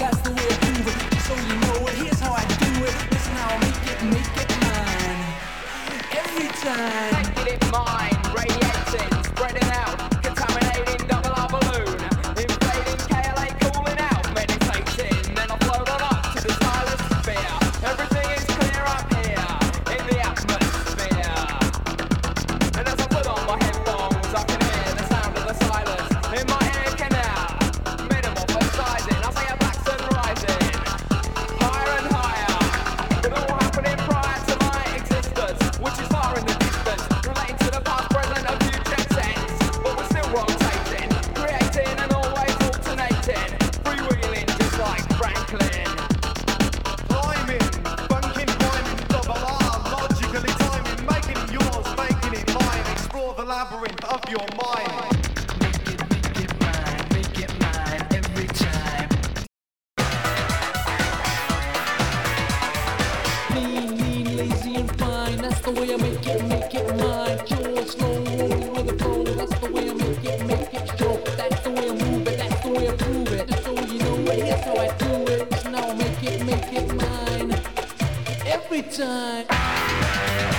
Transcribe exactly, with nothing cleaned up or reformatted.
that's the way I prove it. So you know it, here's how I do it. Listen how I make it, make it mine. Every time. Making it mine, radiating, spreading out, contaminating double R balloon, inflating K L A, cooling out, meditating, then I float on up to the stylus sphere. Everything is clear up here, in the atmosphere. And as I put on my headphones, I can hear the sound of the silence in my ear canal. Minimal for sizing, I say a black sun rising, higher and higher. It all happening prior to my existence, which is far in the distance, relating to the past, present, and future tense. But we're still rotating, creating and always alternating, freewheeling just like Franklin. Climbing, bunking, climbing, double R, logically timing, making it yours, making it mine. Explore the labyrinth of your mind. Make it, make it mine, make it mine every time. Mean, mean, lazy and fine, that's the way I make it, make it mine. Pure, slow, rolling with a flow, that's the way I make it, make it show. That's the way I move it, that's the way I prove it. Just so you know it, here's how I do it. Now I make it, make it mine every time.